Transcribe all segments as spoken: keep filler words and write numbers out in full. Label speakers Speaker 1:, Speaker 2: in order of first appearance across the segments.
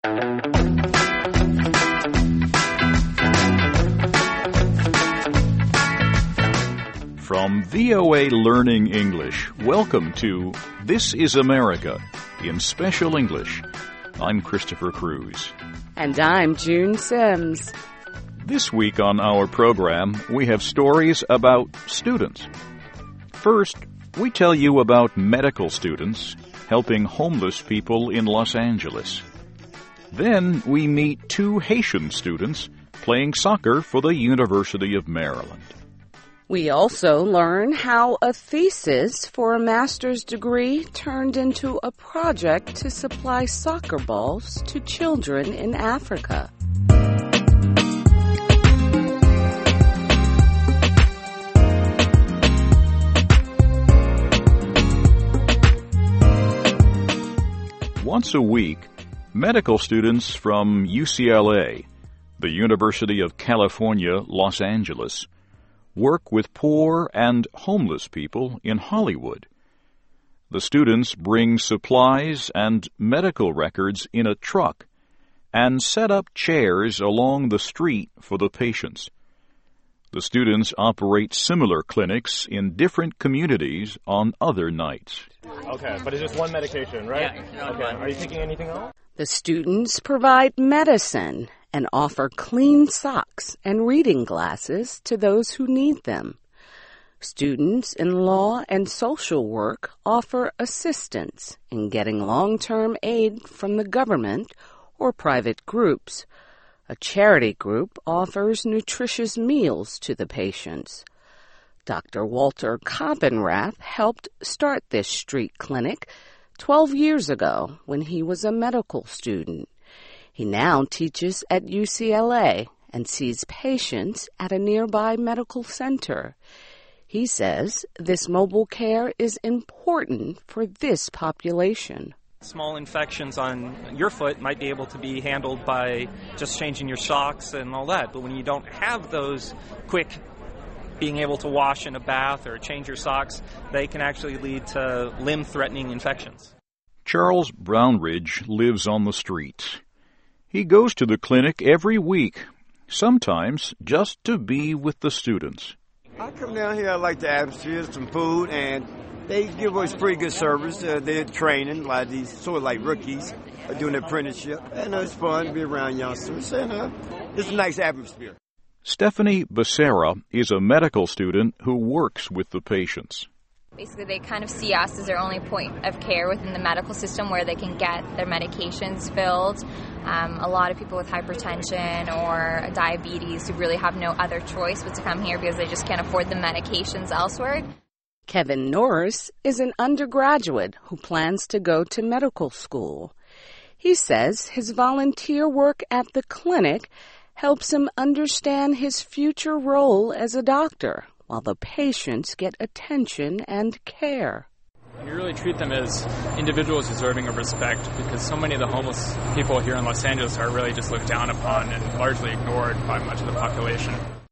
Speaker 1: From V O A Learning English, welcome to This is America in Special English. I'm Christopher Cruz.
Speaker 2: And I'm June Sims.
Speaker 1: This week on our program, we have stories about students. First, we tell you about medical students helping homeless people in Los Angeles. Then we meet two Haitian students playing soccer for the University of Maryland.
Speaker 2: We also learn how a thesis for a master's degree turned into a project to supply soccer balls to children in Africa.
Speaker 1: Once a week, medical students from U C L A, the University of California, Los Angeles, work with poor and homeless people in Hollywood. The students bring supplies and medical records in a truck and set up chairs along the street for the patients. The students operate similar clinics in different communities on other nights.
Speaker 3: Okay, but it's just one medication, right? Yeah. Okay, are you taking anything else?
Speaker 2: The students provide medicine and offer clean socks and reading glasses to those who need them. Students in law and social work offer assistance in getting long-term aid from the government or private groups. A charity group offers nutritious meals to the patients. Doctor Walter Koppenrath helped start this street clinic twelve years ago when he was a medical student. He now teaches at U C L A and sees patients at a nearby medical center. He says this mobile care is important for this population.
Speaker 4: Small infections on your foot might be able to be handled by just changing your socks and all that. But when you don't have those quick being able to wash in a bath or change your socks, they can actually lead to limb-threatening infections.
Speaker 1: Charles Brownridge lives on the street. He goes to the clinic every week, sometimes just to be with the students.
Speaker 5: I come down here, I like the atmosphere, some food, and they give us pretty good service. Uh, they're training, like these sort of like rookies, uh, doing apprenticeship. And uh, it's fun to be around youngsters, and uh, it's a nice atmosphere.
Speaker 1: Stephanie Becerra is a medical student who works with the patients.
Speaker 6: Basically, they kind of see us as their only point of care within the medical system where they can get their medications filled. Um, a lot of people with hypertension or diabetes who really have no other choice but to come here because they just can't afford the medications elsewhere.
Speaker 2: Kevin Norris is an undergraduate who plans to go to medical school. He says his volunteer work at the clinic helps him understand his future role as a doctor, while the patients get attention and care.
Speaker 7: We really treat them as individuals deserving of respect because so many of the homeless people here in Los Angeles are really just looked down upon and largely ignored by much of the population.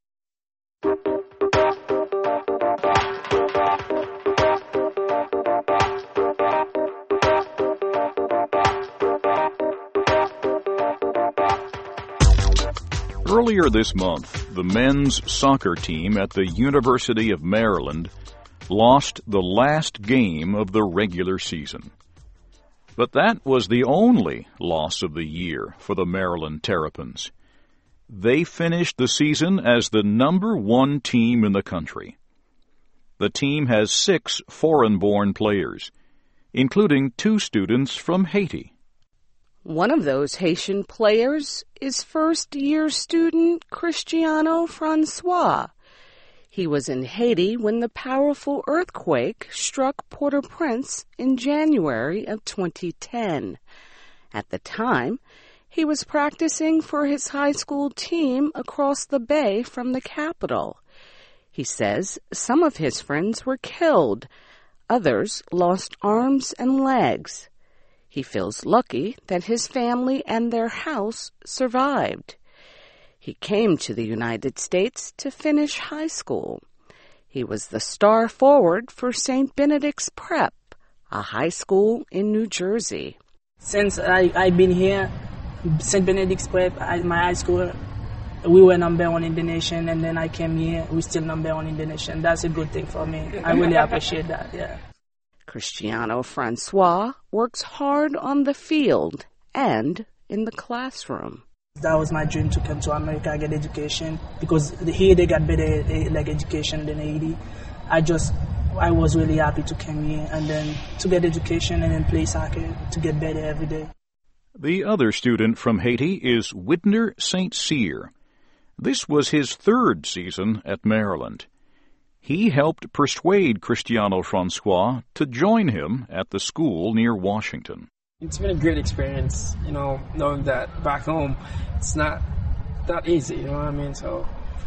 Speaker 1: Earlier this month, the men's soccer team at the University of Maryland lost the last game of the regular season. But that was the only loss of the year for the Maryland Terrapins. They finished the season as the number one team in the country. The team has six foreign-born players, including two students from Haiti.
Speaker 2: One of those Haitian players is first-year student Cristiano Francois. He was in Haiti when the powerful earthquake struck Port-au-Prince in January of twenty ten. At the time, he was practicing for his high school team across the bay from the capital. He says some of his friends were killed. Others lost arms and legs. He feels lucky that his family and their house survived. He came to the United States to finish high school. He was the star forward for Saint Benedict's Prep, a high school in New Jersey.
Speaker 8: Since I, I've been here, Saint Benedict's Prep, my high school, we were number one in the nation, and then I came here, we're still number one in the nation. That's a good thing for me. I really appreciate that, yeah.
Speaker 2: Cristiano Francois works hard on the field and in the classroom.
Speaker 8: That was my dream, to come to America, get education, because here they got better like education than Haiti. I just, I was really happy to come here and then to get education and then play soccer to get better every day.
Speaker 1: The other student from Haiti is Widner Saint Cyr. This was his third season at Maryland. He helped persuade Cristiano Francois to join him at the school near Washington.
Speaker 9: It's been a great experience, you know, knowing that back home it's not that easy, you know what I mean? So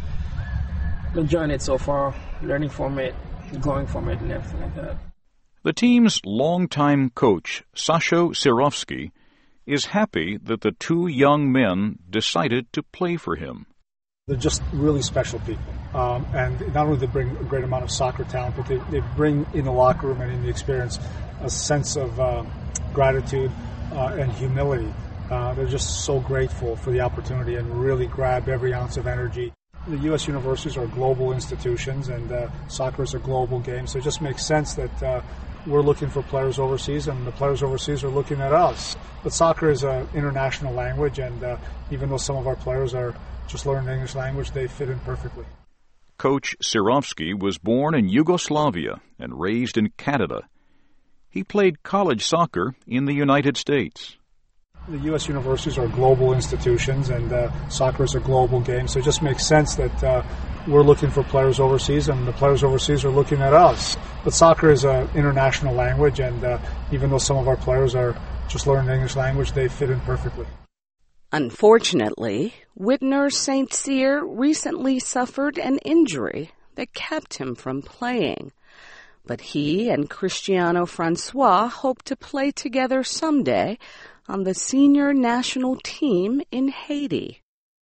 Speaker 9: I'm enjoying it so far, learning from it, growing from it, and everything like that.
Speaker 1: The team's longtime coach, Sasho Sirovsky, is happy that the two young men decided to play for him.
Speaker 10: They're just really special people. Um, and not only do they bring a great amount of soccer talent, but they, they bring in the locker room and in the experience a sense of uh, gratitude uh, and humility. Uh, they're just so grateful for the opportunity and really grab every ounce of energy. The U S universities are global institutions, and uh, soccer is a global game, so it just makes sense that uh, we're looking for players overseas, and the players overseas are looking at us. But soccer is an international language, and uh, even though some of our players are just learning the English language, they fit in perfectly.
Speaker 1: Coach Sirovsky was born in Yugoslavia and raised in Canada. He played college soccer in the United States.
Speaker 10: The U S universities are global institutions, and uh, soccer is a global game, so it just makes sense that uh, we're looking for players overseas, and the players overseas are looking at us. But soccer is an international language, and uh, even though some of our players are just learning the English language, they fit in perfectly.
Speaker 2: Unfortunately, Widner Saint Cyr recently suffered an injury that kept him from playing. But he and Cristiano Francois hope to play together someday on the senior national team in Haiti.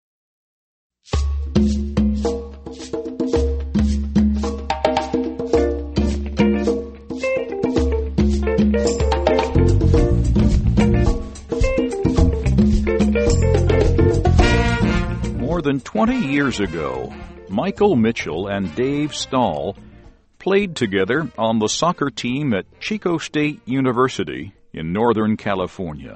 Speaker 1: More than twenty years ago, Michael Mitchell and Dave Stahl played together on the soccer team at Chico State University in Northern California.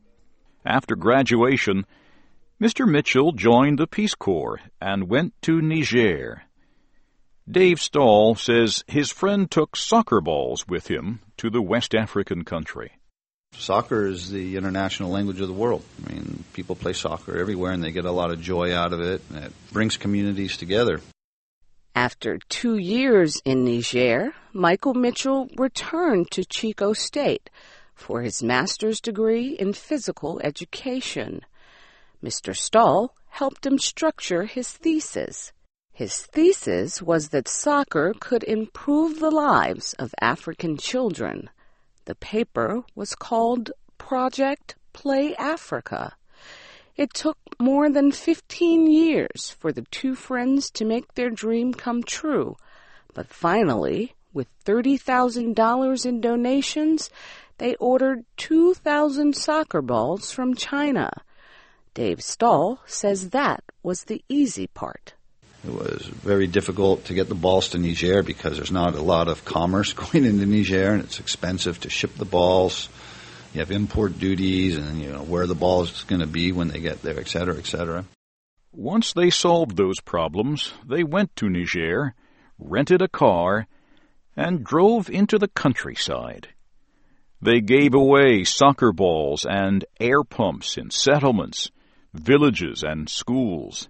Speaker 1: After graduation, Mister Mitchell joined the Peace Corps and went to Niger. Dave Stahl says his friend took soccer balls with him to the West African country.
Speaker 11: Soccer is the international language of the world. I mean, people play soccer everywhere, and they get a lot of joy out of it, and it brings communities together.
Speaker 2: After two years in Niger, Michael Mitchell returned to Chico State for his master's degree in physical education. Mister Stahl helped him structure his thesis. His thesis was that soccer could improve the lives of African children. The paper was called Project Play Africa. It took more than fifteen years for the two friends to make their dream come true, but finally, with thirty thousand dollars in donations, they ordered two thousand soccer balls from China. Dave Stahl says that was the easy part.
Speaker 11: It was very difficult to get the balls to Niger because there's not a lot of commerce going into Niger, and it's expensive to ship the balls. You have import duties, and you know where the ball is going to be when they get there, et cetera, et cetera.
Speaker 1: Once they solved those problems, they went to Niger, rented a car, and drove into the countryside. They gave away soccer balls and air pumps in settlements, villages, and schools.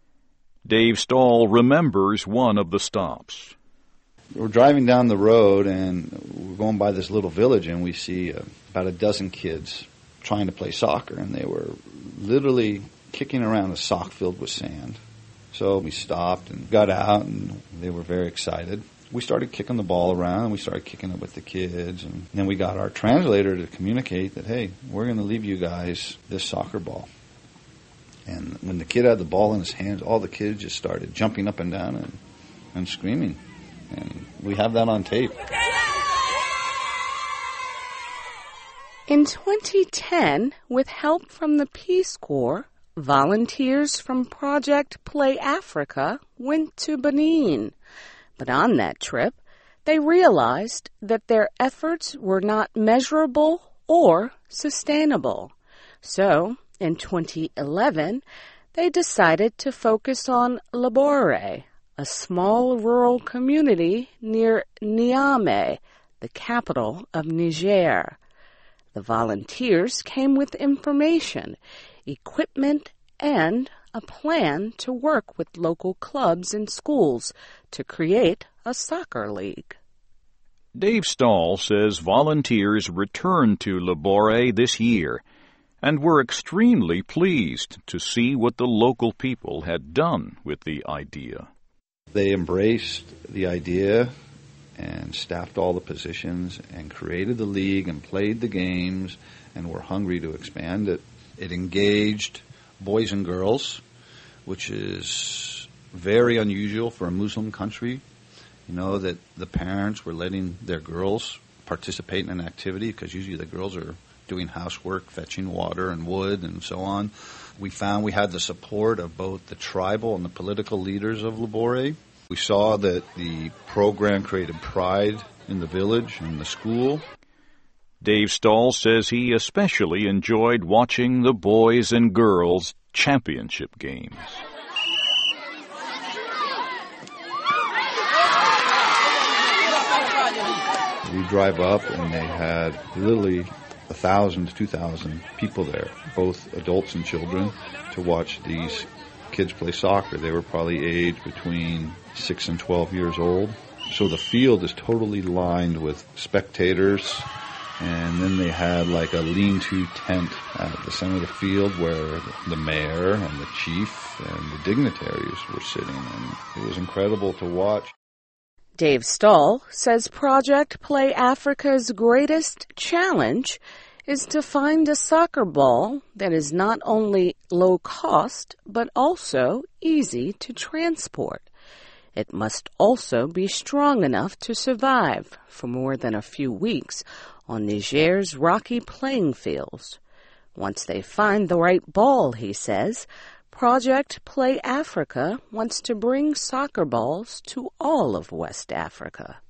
Speaker 1: Dave Stahl remembers one of the stops.
Speaker 11: We're driving down the road, and we're going by this little village, and we see uh, about a dozen kids trying to play soccer, and they were literally kicking around a sock filled with sand. So we stopped and got out, and they were very excited. We started kicking the ball around, and we started kicking it with the kids, and then we got our translator to communicate that, hey, we're going to leave you guys this soccer ball. And when the kid had the ball in his hands, all the kids just started jumping up and down and, and screaming. And we have that on tape.
Speaker 2: In twenty ten, with help from the Peace Corps, volunteers from Project Play Africa went to Benin. But on that trip, they realized that their efforts were not measurable or sustainable. So, in twenty eleven, they decided to focus on Labore, a small rural community near Niamey, the capital of Niger. The volunteers came with information, equipment, and a plan to work with local clubs and schools to create a soccer league.
Speaker 1: Dave Stahl says volunteers returned to Labore this year and were extremely pleased to see what the local people had done with the idea.
Speaker 11: They embraced the idea and staffed all the positions and created the league and played the games and were hungry to expand it. It engaged boys and girls, which is very unusual for a Muslim country. You know, that the parents were letting their girls participate in an activity because usually the girls are doing housework, fetching water and wood and so on. We found we had the support of both the tribal and the political leaders of Labore. We saw that the program created pride in the village and the school.
Speaker 1: Dave Stahl says he especially enjoyed watching the boys and girls championship games.
Speaker 11: You drive up and they had literally a thousand to two thousand people there, both adults and children, to watch these kids play soccer. They were probably aged between six and twelve years old. So the field is totally lined with spectators, and then they had like a lean-to tent at the center of the field where the mayor and the chief and the dignitaries were sitting, and it was incredible to watch.
Speaker 2: Dave Stahl says Project Play Africa's greatest challenge is to find a soccer ball that is not only low cost, but also easy to transport. It must also be strong enough to survive for more than a few weeks on Niger's rocky playing fields. Once they find the right ball, he says, Project Play Africa wants to bring soccer balls to all of West Africa.